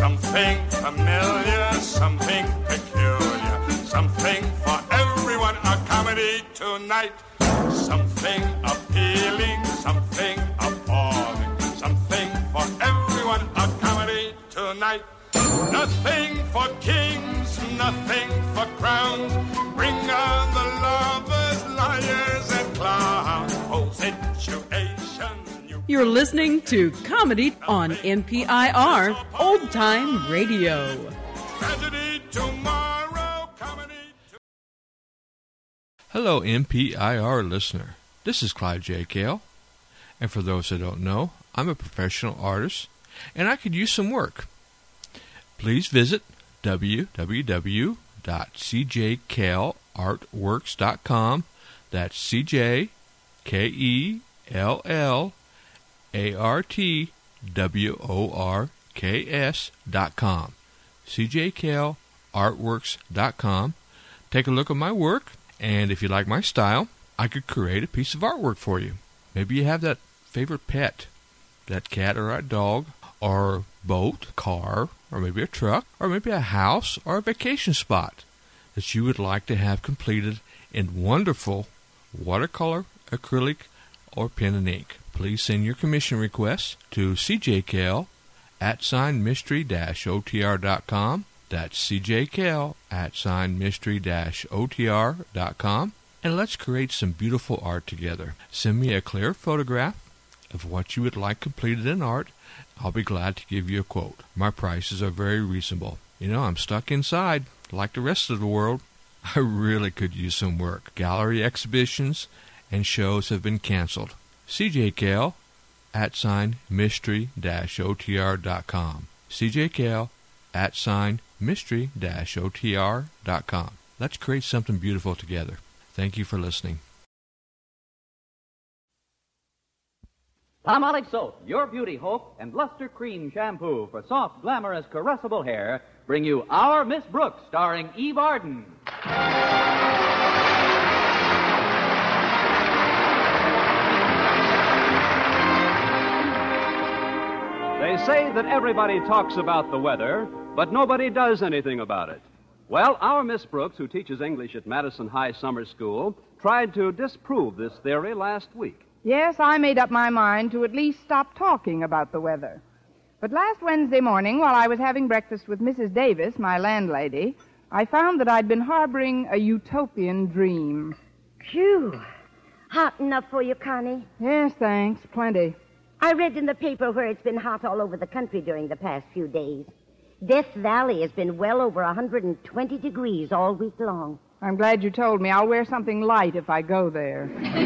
Something familiar, something peculiar, something for everyone, a comedy tonight. Something appealing, something appalling, something for everyone, a comedy tonight. Nothing for kings, nothing for crowns. Bring on the lovers, liars, and clowns. Oh, situations. You're listening to Comedy on NPIR Old Time Radio. Tragedy tomorrow, comedy. Hello, NPIR listener. This is Clyde J. Cale. And for those that don't know, I'm a professional artist, and I could use some work. Please visit www.cjkellartworks.com. That's CJKELLARTWORKS.com. CJKellartworks.com. Take a look at my work, and if you like my style, I could create a piece of artwork for you. Maybe you have that favorite pet, that cat or a dog, or boat, car, or maybe a truck, or maybe a house or a vacation spot that you would like to have completed in wonderful watercolor, acrylic, or pen and ink. Please send your commission requests to cjkel@mystery-otr.com. That's cjkel@mystery-otr.com. And let's create some beautiful art together. Send me a clear photograph of what you would like completed in art. I'll be glad to give you a quote. My prices are very reasonable. You know, I'm stuck inside like the rest of the world. I really could use some work. Gallery exhibitions and shows have been canceled. cjkel@mystery-otr.com. cjkel@mystery-otr.com. Let's create something beautiful together. Thank you for listening. Palmolive Soap, your beauty hope, and Luster Cream Shampoo for soft, glamorous, caressable hair bring you Our Miss Brooks, starring Eve Arden. They say that everybody talks about the weather, but nobody does anything about it. Well, our Miss Brooks, who teaches English at Madison High Summer School, tried to disprove this theory last week. Yes, I made up my mind to at least stop talking about the weather. But last Wednesday morning, while I was having breakfast with Mrs. Davis, my landlady, I found that I'd been harboring a utopian dream. Phew. Hot enough for you, Connie? Yes, thanks. Plenty. I read in the paper where it's been hot all over the country during the past few days. Death Valley has been well over 120 degrees all week long. I'm glad you told me. I'll wear something light if I go there.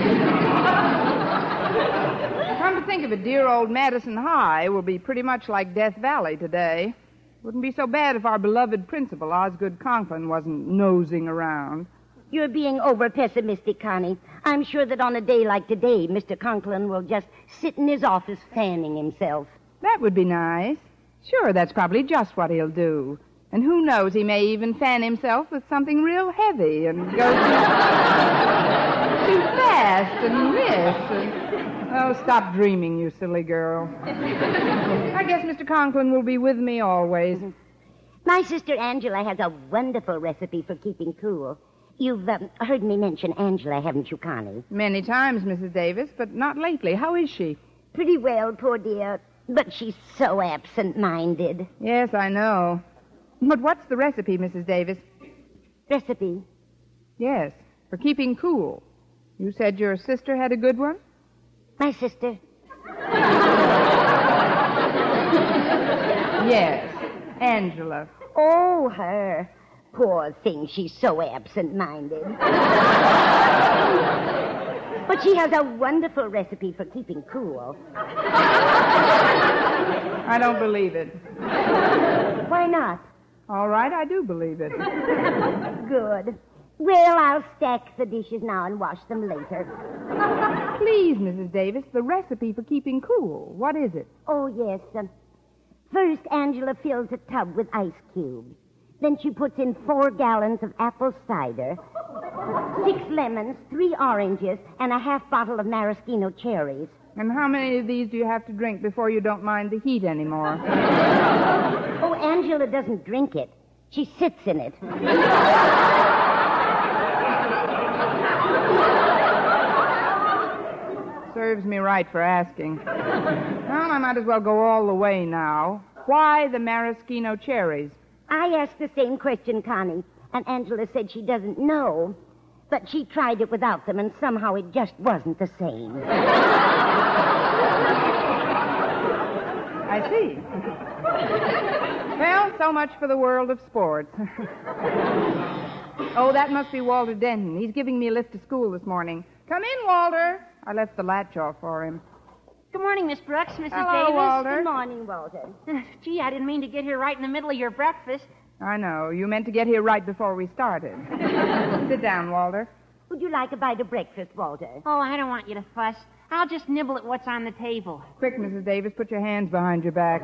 Come to think of it, dear old Madison High will be pretty much like Death Valley today. Wouldn't be so bad if our beloved principal, Osgood Conklin, wasn't nosing around. You're being over-pessimistic, Connie. I'm sure that on a day like today, Mr. Conklin will just sit in his office fanning himself. That would be nice. Sure, that's probably just what he'll do. And who knows, he may even fan himself with something real heavy and go too fast and miss. Oh, stop dreaming, you silly girl. I guess Mr. Conklin will be with me always. My sister Angela has a wonderful recipe for keeping cool. You've heard me mention Angela, haven't you, Connie? Many times, Mrs. Davis, but not lately. How is she? Pretty well, poor dear. But she's so absent-minded. Yes, I know. But what's the recipe, Mrs. Davis? Recipe? Yes, for keeping cool. You said your sister had a good one? My sister? Yes, Angela. Oh, her. Poor thing, she's so absent-minded. But she has a wonderful recipe for keeping cool. I don't believe it. Why not? All right, I do believe it. Good. Well, I'll stack the dishes now and wash them later. Please, Mrs. Davis, the recipe for keeping cool. What is it? Oh, yes. First, Angela fills a tub with ice cubes. Then she puts in 4 gallons of apple cider, 6 lemons, 3 oranges, and a half bottle of maraschino cherries. And how many of these do you have to drink before you don't mind the heat anymore? Oh, Angela doesn't drink it. She sits in it. Serves me right for asking. Well, I might as well go all the way now. Why the maraschino cherries? I asked the same question, Connie, and Angela said she doesn't know. But she tried it without them, and somehow it just wasn't the same. I see. Well, so much for the world of sports. Oh, that must be Walter Denton. He's giving me a lift to school this morning. Come in, Walter. I left the latch off for him. Good morning, Miss Brooks, Mrs. Hello, Davis. Walter. Good morning, Walter. Gee, I didn't mean to get here right in the middle of your breakfast. I know. You meant to get here right before we started. Sit down, Walter. Would you like a bite of breakfast, Walter? Oh, I don't want you to fuss. I'll just nibble at what's on the table. Quick, Mrs. Davis, put your hands behind your back.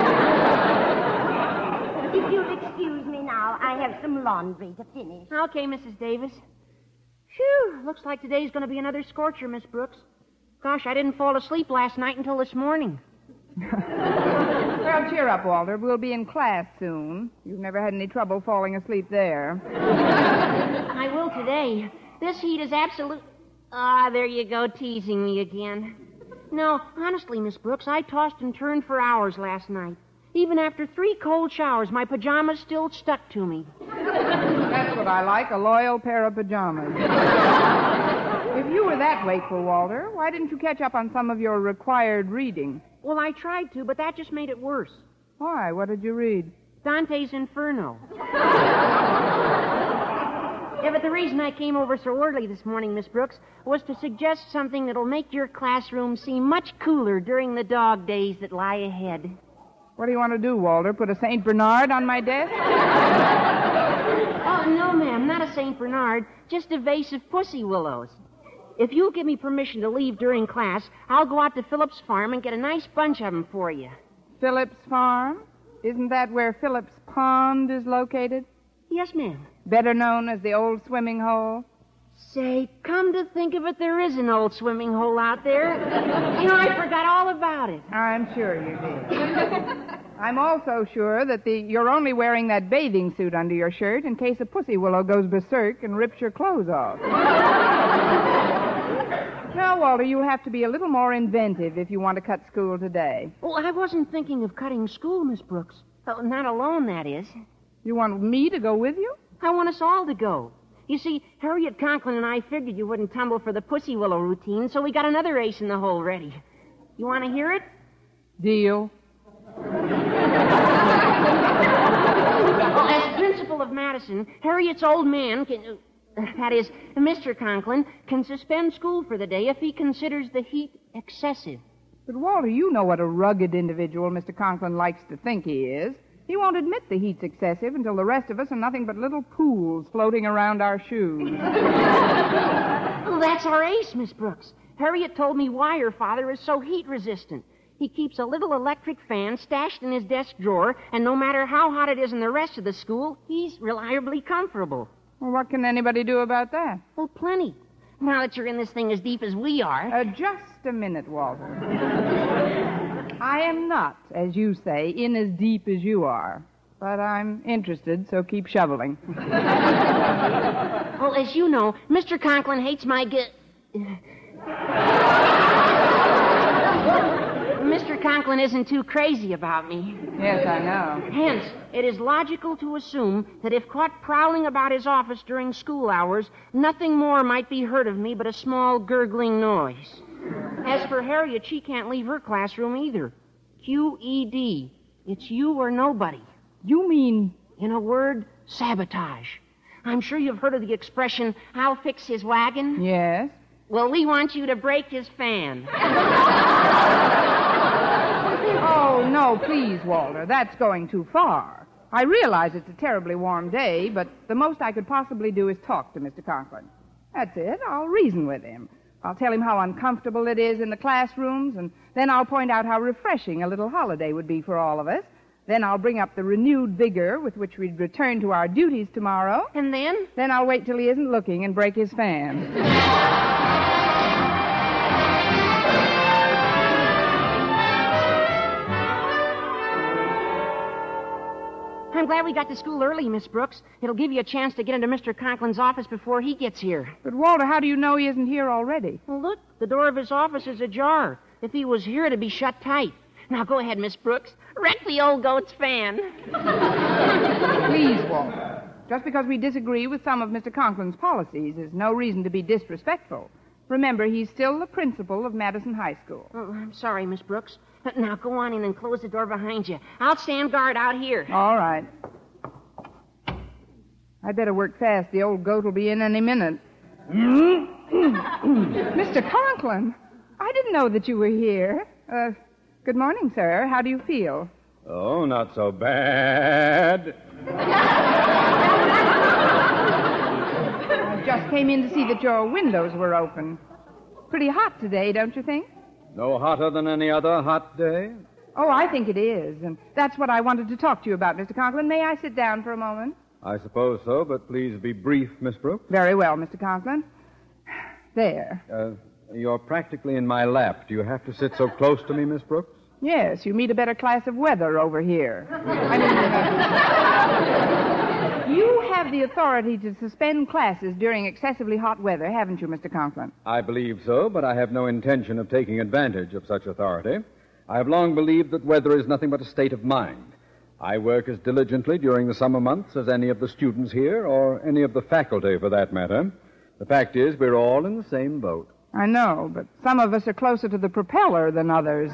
If you'll excuse me now, I have some laundry to finish. Okay, Mrs. Davis. Phew, looks like today's going to be another scorcher, Miss Brooks. Gosh, I didn't fall asleep last night until this morning. Well, cheer up, Walter. We'll be in class soon. You've never had any trouble falling asleep there. I will today. This heat is absolute... Ah, there you go, teasing me again. No, honestly, Miss Brooks, I tossed and turned for hours last night. Even after 3 cold showers, my pajamas still stuck to me. That's what I like, a loyal pair of pajamas. If you were that wakeful, Walter, why didn't you catch up on some of your required reading? Well, I tried to, but that just made it worse. Why? What did you read? Dante's Inferno. Yeah, but the reason I came over so early this morning, Miss Brooks, was to suggest something that'll make your classroom seem much cooler during the dog days that lie ahead. What do you want to do, Walter? Put a St. Bernard on my desk? Oh, no, ma'am, not a St. Bernard, just a vase of pussy willows. If you'll give me permission to leave during class, I'll go out to Phillips' farm and get a nice bunch of them for you. Phillips Farm? Isn't that where Phillips Pond is located? Yes, ma'am. Better known as the old swimming hole? Say, come to think of it, there is an old swimming hole out there. You know, I forgot all about it. I'm sure you did. I'm also sure that you're only wearing that bathing suit under your shirt in case a pussy willow goes berserk and rips your clothes off. Now, Walter, you'll have to be a little more inventive if you want to cut school today. Well, I wasn't thinking of cutting school, Miss Brooks. Oh, not alone, that is. You want me to go with you? I want us all to go. You see, Harriet Conklin and I figured you wouldn't tumble for the pussy willow routine, so we got another ace in the hole ready. You want to hear it? Deal. Well, as principal of Madison, Harriet's old man can... that is, Mr. Conklin can suspend school for the day if he considers the heat excessive. But, Walter, you know what a rugged individual Mr. Conklin likes to think he is. He won't admit the heat's excessive until the rest of us are nothing but little pools floating around our shoes. Well, that's our ace, Miss Brooks. Harriet told me why her father is so heat-resistant. He keeps a little electric fan stashed in his desk drawer, and no matter how hot it is in the rest of the school, he's reliably comfortable. Well, what can anybody do about that? Well, plenty. Now that you're in this thing as deep as we are. Just a minute, Walter. I am not, as you say, in as deep as you are. But I'm interested, so keep shoveling. Well, as you know, Mr. Conklin hates my Mr. Conklin isn't too crazy about me. Yes, I know. Hence, it is logical to assume that if caught prowling about his office during school hours, nothing more might be heard of me but a small gurgling noise. As for Harriet, she can't leave her classroom either. QED. It's you or nobody. You mean... In a word, sabotage. I'm sure you've heard of the expression, I'll fix his wagon. Yes? Well, we want you to break his fan. Oh, no, please, Walter. That's going too far. I realize it's a terribly warm day, but the most I could possibly do is talk to Mr. Conklin. That's it. I'll reason with him. I'll tell him how uncomfortable it is in the classrooms, and then I'll point out how refreshing a little holiday would be for all of us. Then I'll bring up the renewed vigor with which we'd return to our duties tomorrow. And then? Then I'll wait till he isn't looking and break his fan. I'm glad we got to school early, Miss Brooks. It'll give you a chance to get into Mr. Conklin's office before he gets here. But, Walter, how do you know he isn't here already? Well, look, the door of his office is ajar. If he was here, it'd be shut tight. Now, go ahead, Miss Brooks. Wreck the old goat's fan. Please, Walter. Just because we disagree with some of Mr. Conklin's policies is no reason to be disrespectful. Remember, he's still the principal of Madison High School. Oh, I'm sorry, Miss Brooks. Now, go on in and close the door behind you. I'll stand guard out here. All right. I'd better work fast. The old goat will be in any minute. Mr. Conklin, I didn't know that you were here. Good morning, sir. How do you feel? Oh, not so bad. I just came in to see that your windows were open. Pretty hot today, don't you think? No hotter than any other hot day? Oh, I think it is, and that's what I wanted to talk to you about, Mr. Conklin. May I sit down for a moment? I suppose so, but please be brief, Miss Brooks. Very well, Mr. Conklin. There. You're practically in my lap. Do you have to sit so close to me, Miss Brooks? Yes, you meet a better class of weather over here. You have the authority to suspend classes during excessively hot weather, haven't you, Mr. Conklin? I believe so, but I have no intention of taking advantage of such authority. I have long believed that weather is nothing but a state of mind. I work as diligently during the summer months as any of the students here, or any of the faculty, for that matter. The fact is, we're all in the same boat. I know, but some of us are closer to the propeller than others.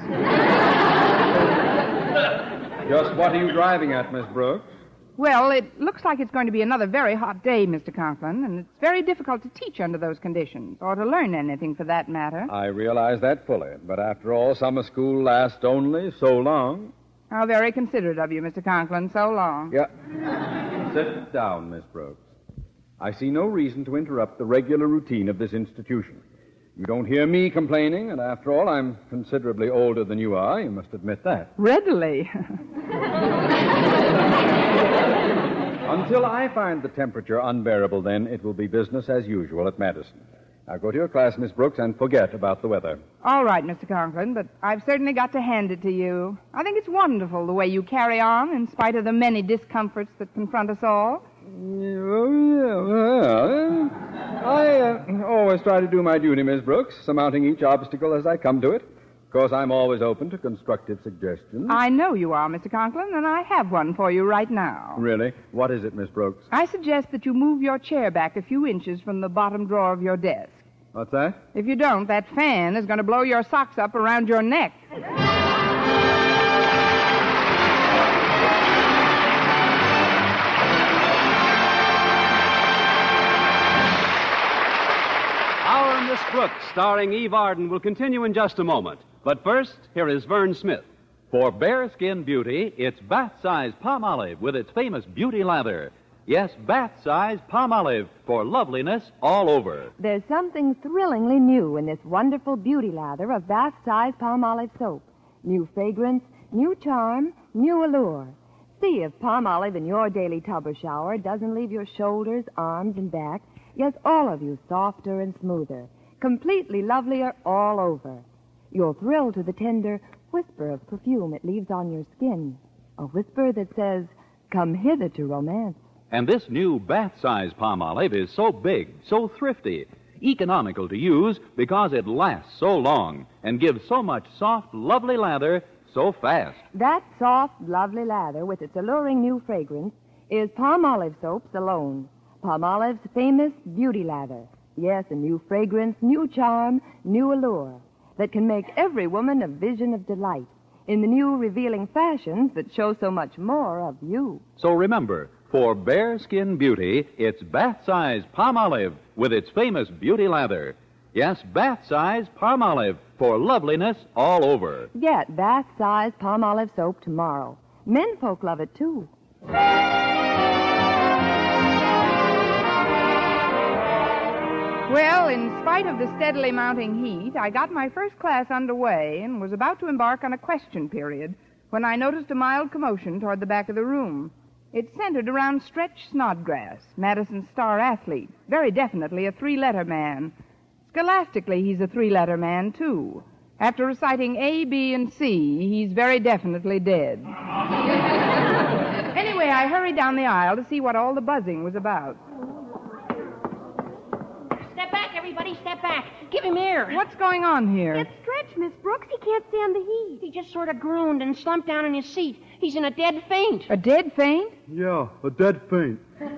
Just what are you driving at, Miss Brooks? Well, it looks like it's going to be another very hot day, Mr. Conklin, and it's very difficult to teach under those conditions, or to learn anything for that matter. I realize that fully, but after all, summer school lasts only so long. How very considerate of you, Mr. Conklin, so long. Yeah. Sit down, Miss Brooks. I see no reason to interrupt the regular routine of this institution. You don't hear me complaining, and after all, I'm considerably older than you are. You must admit that. Readily. Until I find the temperature unbearable, then, it will be business as usual at Madison. Now, go to your class, Miss Brooks, and forget about the weather. All right, Mr. Conklin, but I've certainly got to hand it to you. I think it's wonderful the way you carry on in spite of the many discomforts that confront us all. I always try to do my duty, Miss Brooks, surmounting each obstacle as I come to it. Of course, I'm always open to constructive suggestions. I know you are, Mr. Conklin, and I have one for you right now. Really? What is it, Miss Brooks? I suggest that you move your chair back a few inches from the bottom drawer of your desk. What's that? If you don't, that fan is going to blow your socks up around your neck. Our Miss Brooks, starring Eve Arden, will continue in just a moment. But first, here is Vern Smith. For bare-skin beauty, it's bath-size Palmolive with its famous beauty lather. Yes, bath-size Palmolive for loveliness all over. There's something thrillingly new in this wonderful beauty lather of bath-size Palmolive soap. New fragrance, new charm, new allure. See if Palmolive in your daily tub or shower doesn't leave your shoulders, arms, and back, yes, all of you softer and smoother, completely lovelier all over. You'll thrill to the tender whisper of perfume it leaves on your skin. A whisper that says, "Come hither to romance." And this new bath-size Palmolive is so big, so thrifty, economical to use because it lasts so long and gives so much soft, lovely lather so fast. That soft, lovely lather with its alluring new fragrance is Palmolive soaps alone. Palmolive's famous beauty lather. Yes, a new fragrance, new charm, new allure that can make every woman a vision of delight in the new revealing fashions that show so much more of you. So remember, for bare-skin beauty, it's bath-size Palmolive with its famous beauty lather. Yes, bath-size Palmolive for loveliness all over. Get bath-size Palmolive soap tomorrow. Menfolk love it, too. Well, in spite of the steadily mounting heat, I got my first class underway and was about to embark on a question period when I noticed a mild commotion toward the back of the room. It centered around Stretch Snodgrass, Madison's star athlete, very definitely a three-letter man. Scholastically, he's a three-letter man, too. After reciting A, B, and C, he's very definitely dead. Anyway, I I hurried down the aisle to see what all the buzzing was about. Step back, everybody, step back. Give him air. What's going on here? It's Stretch, Miss Brooks. He can't stand the heat. He just sort of groaned and slumped down in his seat. He's in a dead faint. A dead faint? Yeah, a dead faint.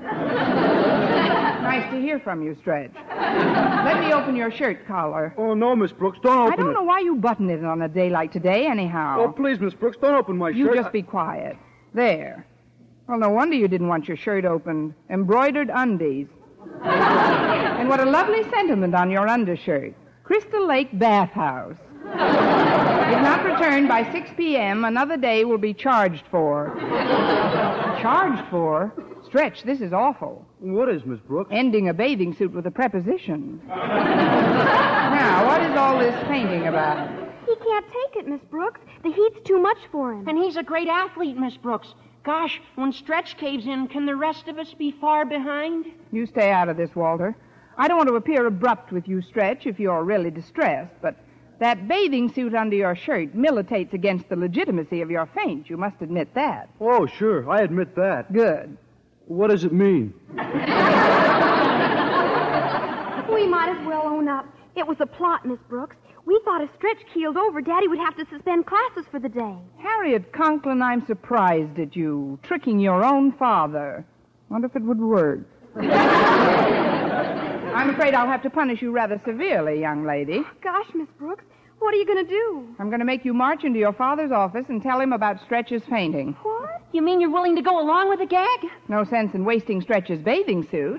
Nice to hear from you, Stretch. Let me open your shirt collar. Oh, no, Miss Brooks, don't open it. I don't know why you button it on a day like today, anyhow. Oh, please, Miss Brooks, don't open my shirt. You just be quiet. There. Well, no wonder you didn't want your shirt opened. Embroidered undies. And what a lovely sentiment on your undershirt. Crystal Lake Bathhouse. If not returned by 6 p.m., another day will be charged for. Charged for? Stretch, this is awful. What is, Miss Brooks? Ending a bathing suit with a preposition. Now, what is all this painting about? He can't take it, Miss Brooks. The heat's too much for him. And he's a great athlete, Miss Brooks. Gosh, when Stretch caves in, can the rest of us be far behind? You stay out of this, Walter. I don't want to appear abrupt with you, Stretch, if you're really distressed, but that bathing suit under your shirt militates against the legitimacy of your faint. You must admit that. Oh, sure, I admit that. Good. What does it mean? We might as well own up. It was a plot, Miss Brooks. We thought if Stretch keeled over, Daddy would have to suspend classes for the day. Harriet Conklin, I'm surprised at you, tricking your own father. Wonder if it would work. I'm afraid I'll have to punish you rather severely, young lady. Gosh, Miss Brooks, what are you going to do? I'm going to make you march into your father's office and tell him about Stretch's fainting. What? You mean you're willing to go along with the gag? No sense in wasting Stretch's bathing suit.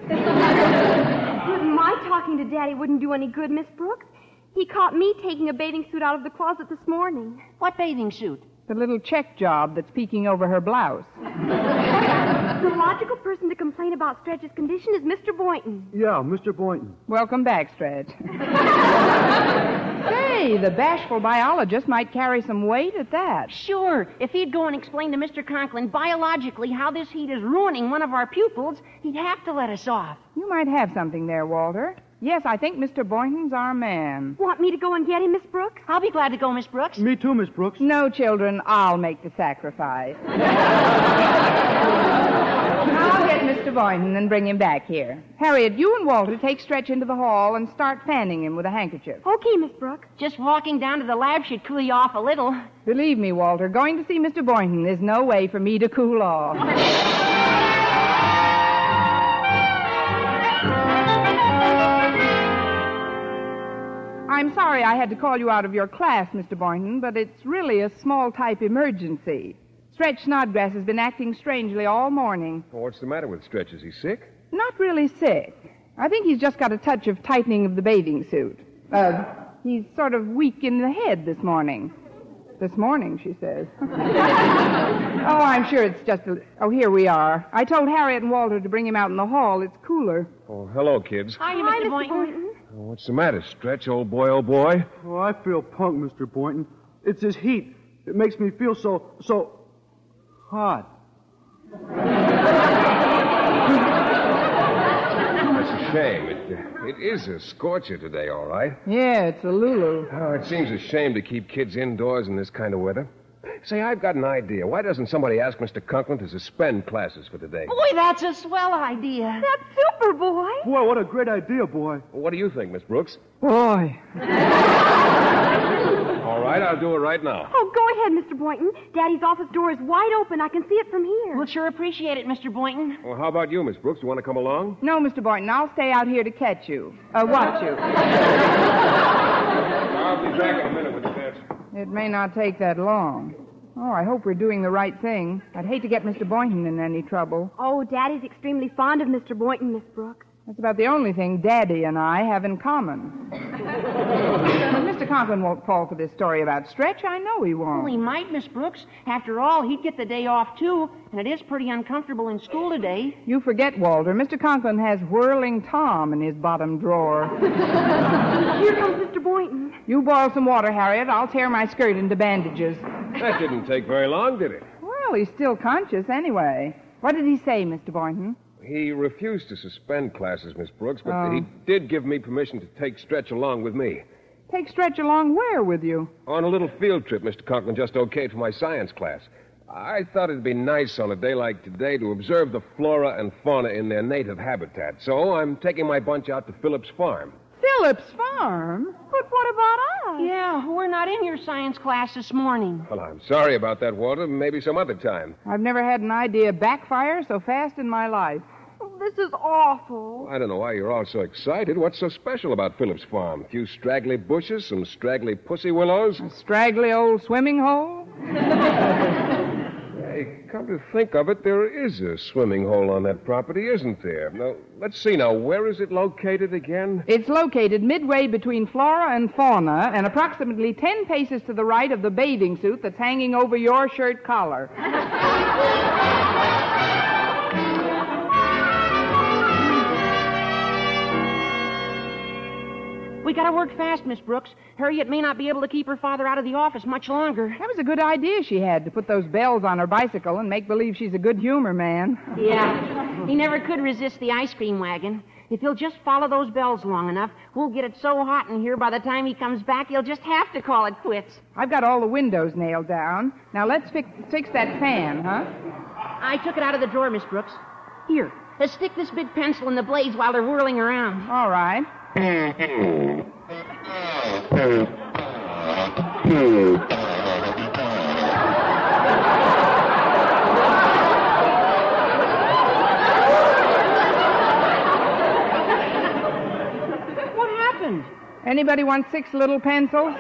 My talking to Daddy wouldn't do any good, Miss Brooks. He caught me taking a bathing suit out of the closet this morning. What bathing suit? The little check job that's peeking over her blouse. The logical person to complain about Stretch's condition is Mr. Boynton. Yeah, Mr. Boynton. Welcome back, Stretch. Say, the bashful biologist might carry some weight at that. Sure. If he'd go and explain to Mr. Conklin biologically how this heat is ruining one of our pupils, he'd have to let us off. You might have something there, Walter. Yes, I think Mr. Boynton's our man. Want me to go and get him, Miss Brooks? I'll be glad to go, Miss Brooks. Me too, Miss Brooks. No, children, I'll make the sacrifice. I'll get Mr. Boynton and bring him back here. Harriet, you and Walter take Stretch into the hall and start fanning him with a handkerchief. Okay, Miss Brooks. Just walking down to the lab should cool you off a little. Believe me, Walter, going to see Mr. Boynton is no way for me to cool off. I'm sorry I had to call you out of your class, Mr. Boynton, but it's really a small-type emergency. Stretch Snodgrass has been acting strangely all morning. Well, what's the matter with Stretch? Is he sick? Not really sick. I think he's just got a touch of tightening of the bathing suit. He's sort of weak in the head this morning. This morning, she says. Oh, I'm sure it's just Oh, here we are. I told Harriet and Walter to bring him out in the hall. It's cooler. Oh, hello, kids. Hi, Mr. Boynton. Oh, what's the matter, Stretch, old boy, old boy? Oh, I feel punk, Mr. Boynton. It's his heat. It makes me feel so hot. That's a shame. It is a scorcher today, all right. Yeah, it's a Lulu. Oh, it seems a shame to keep kids indoors in this kind of weather. Say, I've got an idea. Why doesn't somebody ask Mr. Conklin to suspend classes for today? Boy, that's a swell idea. That's super, boy. Boy, what a great idea, boy. Well, what do you think, Miss Brooks? Boy. All right, I'll do it right now. Oh, go ahead, Mr. Boynton. Daddy's office door is wide open. I can see it from here. We'll sure appreciate it, Mr. Boynton. Well, how about you, Miss Brooks? You want to come along? No, Mr. Boynton, I'll stay out here to catch you. Watch you. I'll be back in a minute with the kids. It may not take that long. Oh, I hope we're doing the right thing. I'd hate to get Mr. Boynton in any trouble. Oh, Daddy's extremely fond of Mr. Boynton, Miss Brooks. That's about the only thing Daddy and I have in common. But Mr. Conklin won't fall for this story about Stretch. I know he won't. Well, he might, Miss Brooks. After all, he'd get the day off, too, and it is pretty uncomfortable in school today. You forget, Walter. Mr. Conklin has Whirling Tom in his bottom drawer. Here comes Mr. Boynton. You boil some water, Harriet. I'll tear my skirt into bandages. That didn't take very long, did it? Well, he's still conscious anyway. What did he say, Mr. Boynton? He refused to suspend classes, Miss Brooks, but he did give me permission to take Stretch along with me. Take Stretch along where with you? On a little field trip Mr. Conklin just okayed for my science class. I thought it'd be nice on a day like today to observe the flora and fauna in their native habitat. So I'm taking my bunch out to Phillips Farm. Phillips Farm? But what about us? Yeah, we're not in your science class this morning. Well, I'm sorry about that, Walter. Maybe some other time. I've never had an idea backfire so fast in my life. This is awful. I don't know why you're all so excited. What's so special about Phillips Farm? A few straggly bushes, some straggly pussy willows? A straggly old swimming hole? Hey, come to think of it, there is a swimming hole on that property, isn't there? Now, let's see now. Where is it located again? It's located midway between flora and fauna and approximately 10 paces to the right of the bathing suit that's hanging over your shirt collar. We gotta work fast, Miss Brooks. Harriet may not be able to keep her father out of the office much longer. That was a good idea she had, to put those bells on her bicycle and make believe she's a good humor man. Yeah. He never could resist the ice cream wagon. If he'll just follow those bells long enough, we'll get it so hot in here by the time he comes back, he'll just have to call it quits. I've got all the windows nailed down. Now let's fix that fan, huh? I took it out of the drawer, Miss Brooks. Here, let's stick this big pencil in the blades while they're whirling around. All right. What happened? Anybody want 6 little pencils?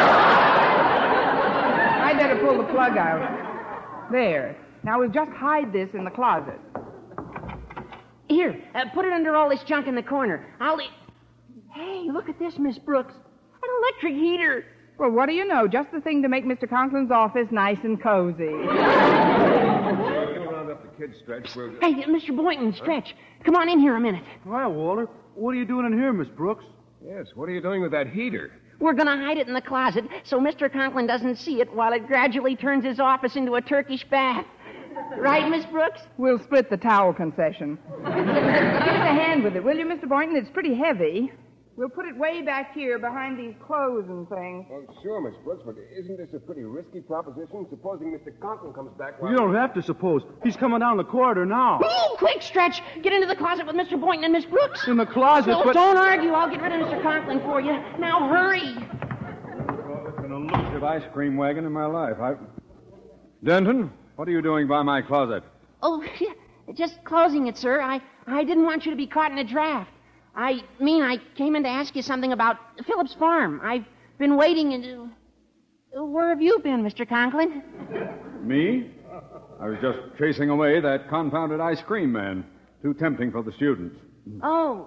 I'd better pull the plug out. There. Now we'll just hide this in the closet. Here, put it under all this junk in the corner. Hey, look at this, Miss Brooks. An electric heater. Well, what do you know? Just the thing to make Mr. Conklin's office nice and cozy. Get around up the kid, Stretch. Hey, Mr. Boynton, Stretch. Come on in here a minute. Well, Walter, what are you doing in here, Miss Brooks? Yes, what are you doing with that heater? We're going to hide it in the closet so Mr. Conklin doesn't see it while it gradually turns his office into a Turkish bath. Right, Miss Brooks? We'll split the towel concession. Give us a hand with it, will you, Mr. Boynton? It's pretty heavy. We'll put it way back here behind these clothes and things. Well, sure, Miss Brooks, but isn't this a pretty risky proposition? Supposing Mr. Conklin comes back You don't have to suppose. He's coming down the corridor now. Ooh, quick, Stretch. Get into the closet with Mr. Boynton and Miss Brooks. In the closet, No, but... don't argue. I'll get rid of Mr. Conklin for you. Now, hurry. It's been a elusive ice cream wagon in my life. Denton, what are you doing by my closet? Oh, just closing it, sir. I didn't want you to be caught in a draft. I came in to ask you something about Phillips Farm. I've been waiting and... where have you been, Mr. Conklin? Me? I was just chasing away that confounded ice cream man. Too tempting for the students. Oh.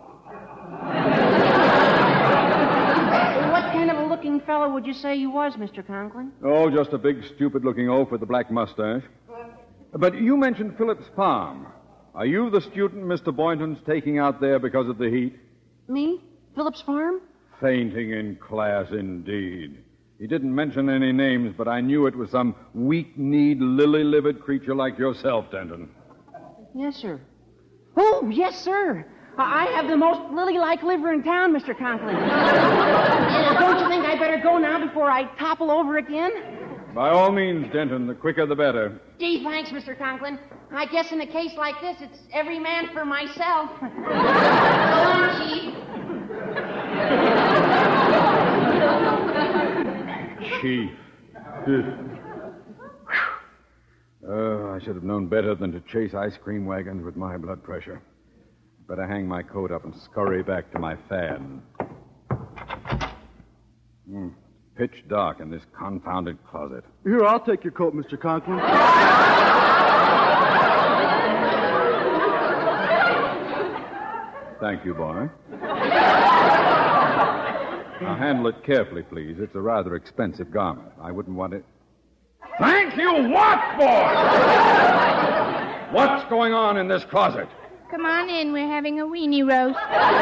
What kind of a looking fellow would you say you was, Mr. Conklin? Oh, just a big, stupid-looking oaf with a black mustache. But you mentioned Phillips Farm. Are you the student Mr. Boynton's taking out there because of the heat? Me? Phillips Farm? Fainting in class, indeed. He didn't mention any names, but I knew it was some weak-kneed, lily-livered creature like yourself, Denton. Yes, sir. Oh, yes, sir. I have the most lily-like liver in town, Mr. Conklin. Don't you think I better go now before I topple over again? By all means, Denton, the quicker the better. Gee, thanks, Mr. Conklin. I guess in a case like this, it's every man for myself. So long, Chief. Chief. Oh, I should have known better than to chase ice cream wagons with my blood pressure. Better hang my coat up and scurry back to my fan. Pitch dark in this confounded closet. Here, I'll take your coat, Mr. Conklin. Thank you, boy. Now, handle it carefully, please. It's a rather expensive garment. I wouldn't want it... Thank you what for? What's going on in this closet? Come on in. We're having a weenie roast.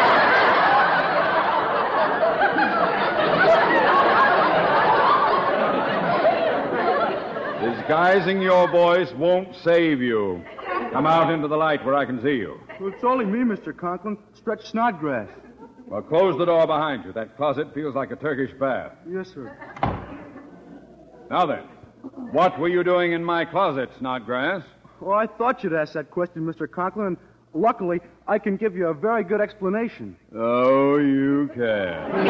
Disguising your voice won't save you. Come out into the light where I can see you. Well, it's only me, Mr. Conklin. Stretch Snodgrass. Well, close the door behind you. That closet feels like a Turkish bath. Yes, sir. Now then, What were you doing in my closet, Snodgrass? Well, I thought you'd ask that question, Mr. Conklin, and luckily, I can give you a very good explanation. Oh, you can.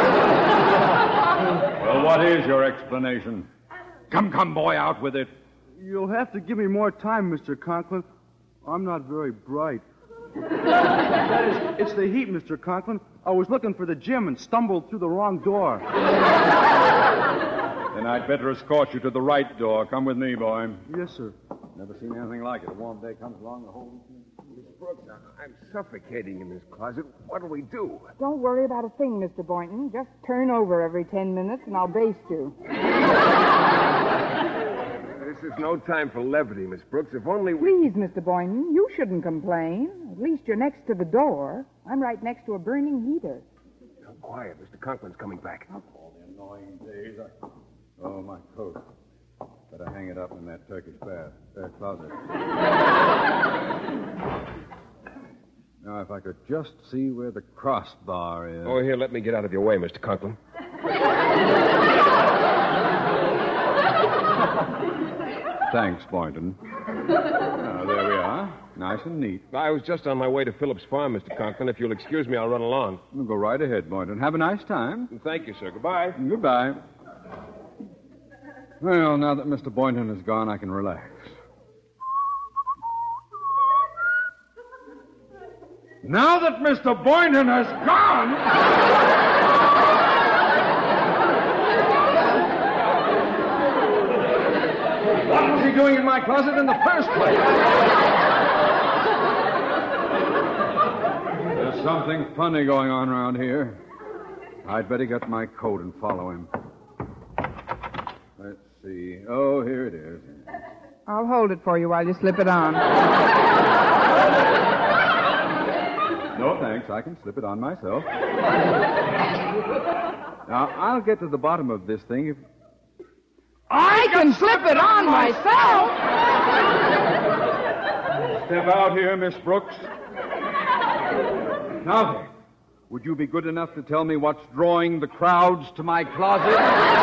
Well, what is your explanation? Come, boy, out with it. You'll have to give me more time, Mr. Conklin. I'm not very bright. That is, it's the heat, Mr. Conklin. I was looking for the gym and stumbled through the wrong door. Then I'd better escort you to the right door. Come with me, boy. Yes, sir. Never seen anything like it. A warm day comes along, the whole... Miss Brooks, I'm suffocating in this closet. What'll we do? Don't worry about a thing, Mr. Boynton. Just turn over every 10 minutes and I'll baste you. This is no time for levity, Miss Brooks. If only we... Please, Mr. Boynton, you shouldn't complain. At least you're next to the door. I'm right next to a burning heater. Oh, quiet. Mr. Conklin's coming back. All the annoying days. Oh, my coat. Better hang it up in that Turkish closet. Now, if I could just see where the crossbar is. Oh, here, let me get out of your way, Mr. Conklin. Thanks, Boynton. Now, there we are. Nice and neat. I was just on my way to Phillips Farm, Mr. Conklin. If you'll excuse me, I'll run along. Well, go right ahead, Boynton. Have a nice time. Thank you, sir. Goodbye. Goodbye. Well, now that Mr. Boynton is gone, I can relax. Now that Mr. Boynton has gone... What was he doing in my closet in the first place? There's something funny going on around here. I'd better get my coat and follow him. Let's see. Oh, here it is. I'll hold it for you while you slip it on. No, thanks. I can slip it on myself. Now, I'll get to the bottom of this thing if... I can slip it on myself! Step out here, Miss Brooks. Now then, would you be good enough to tell me what's drawing the crowds to my closet?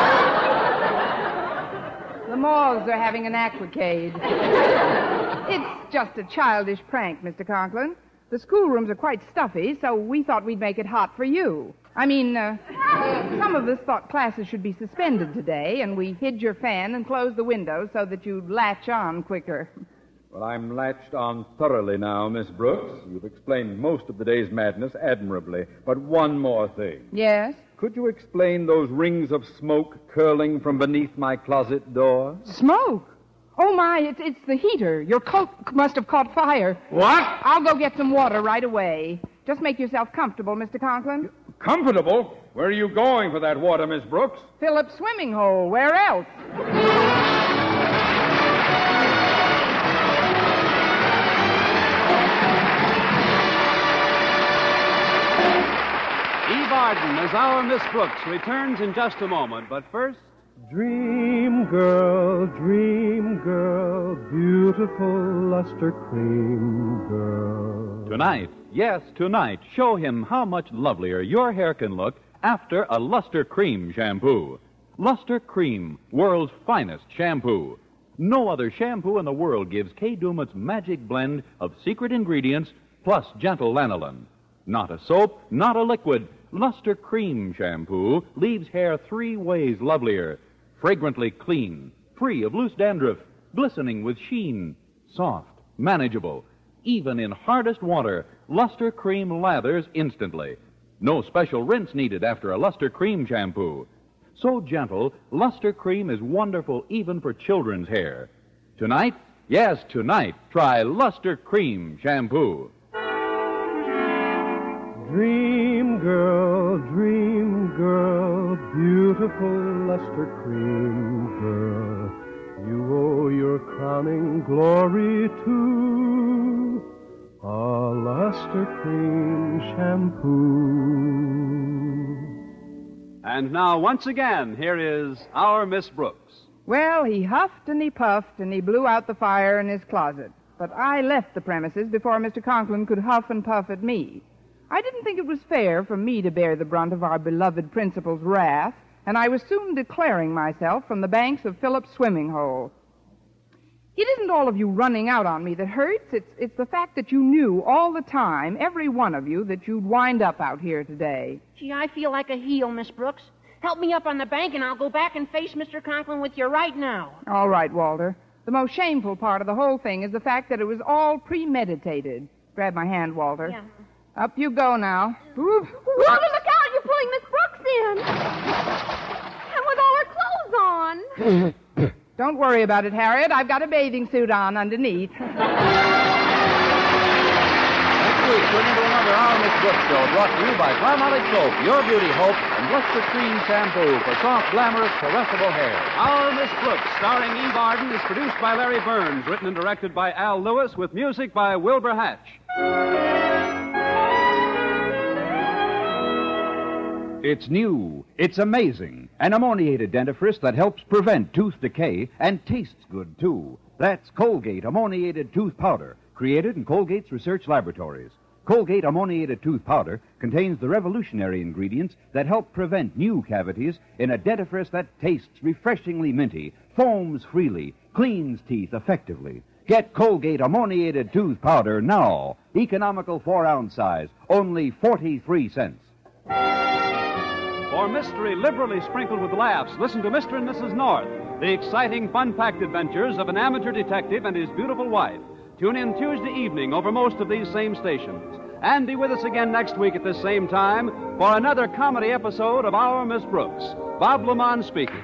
The moths are having an aquacade. It's just a childish prank, Mr. Conklin. The schoolrooms are quite stuffy, so we thought we'd make it hot for you. I mean, some of us thought classes should be suspended today, and we hid your fan and closed the windows so that you'd latch on quicker. Well, I'm latched on thoroughly now, Miss Brooks. You've explained most of the day's madness admirably. But one more thing. Yes? Could you explain those rings of smoke curling from beneath my closet door? Smoke? Oh, my, it's the heater. Your coat must have caught fire. What? I'll go get some water right away. Just make yourself comfortable, Mr. Conklin. Comfortable? Where are you going for that water, Miss Brooks? Philip's swimming hole. Where else? Eve Arden as our Miss Brooks returns in just a moment, but first... Dream girl, beautiful luster cream girl. Tonight, yes, tonight, show him how much lovelier your hair can look after a Luster Cream shampoo. Luster Cream, world's finest shampoo. No other shampoo in the world gives Kay Daumit's magic blend of secret ingredients plus gentle lanolin. Not a soap, not a liquid. Luster Cream shampoo leaves hair 3 ways lovelier. Fragrantly clean, free of loose dandruff, glistening with sheen, soft, manageable. Even in hardest water, Luster Cream lathers instantly. No special rinse needed after a Luster Cream shampoo. So gentle, Luster Cream is wonderful even for children's hair. Tonight, yes, tonight, try Luster Cream shampoo. Dream girl, beautiful luster cream girl. You owe your crowning glory to a luster cream shampoo. And now, once again, here is our Miss Brooks. Well, he huffed and he puffed and he blew out the fire in his closet. But I left the premises before Mr. Conklin could huff and puff at me. I didn't think it was fair for me to bear the brunt of our beloved principal's wrath and I was soon declaring myself from the banks of Philip's swimming hole. It isn't all of you running out on me that hurts. It's the fact that you knew all the time, every one of you, that you'd wind up out here today. Gee, I feel like a heel, Miss Brooks. Help me up on the bank, and I'll go back and face Mr. Conklin with you right now. All right, Walter. The most shameful part of the whole thing is the fact that it was all premeditated. Grab my hand, Walter. Yeah. Up you go now. Walter, look out! You're pulling Miss Brooks in. And with all her clothes on. Don't worry about it, Harriet. I've got a bathing suit on underneath. Next week, tune into another Our Miss Brooks show brought to you by Palmolive Soap, Your Beauty Hope, and Luster Cream Shampoo for soft, glamorous, caressable hair. Our Miss Brooks, starring Eve Arden, is produced by Larry Burns, written and directed by Al Lewis, with music by Wilbur Hatch. It's new. It's amazing. An ammoniated dentifrice that helps prevent tooth decay and tastes good, too. That's Colgate Ammoniated Tooth Powder, created in Colgate's research laboratories. Colgate Ammoniated Tooth Powder contains the revolutionary ingredients that help prevent new cavities in a dentifrice that tastes refreshingly minty, foams freely, cleans teeth effectively. Get Colgate Ammoniated Tooth Powder now. Economical 4-ounce size, only 43 cents. For mystery liberally sprinkled with laughs, listen to Mr. and Mrs. North, the exciting, fun-packed adventures of an amateur detective and his beautiful wife. Tune in Tuesday evening over most of these same stations. And be with us again next week at this same time for another comedy episode of Our Miss Brooks. Bob Lamont speaking.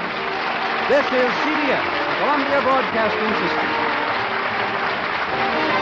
This is CBS, the Columbia Broadcasting System.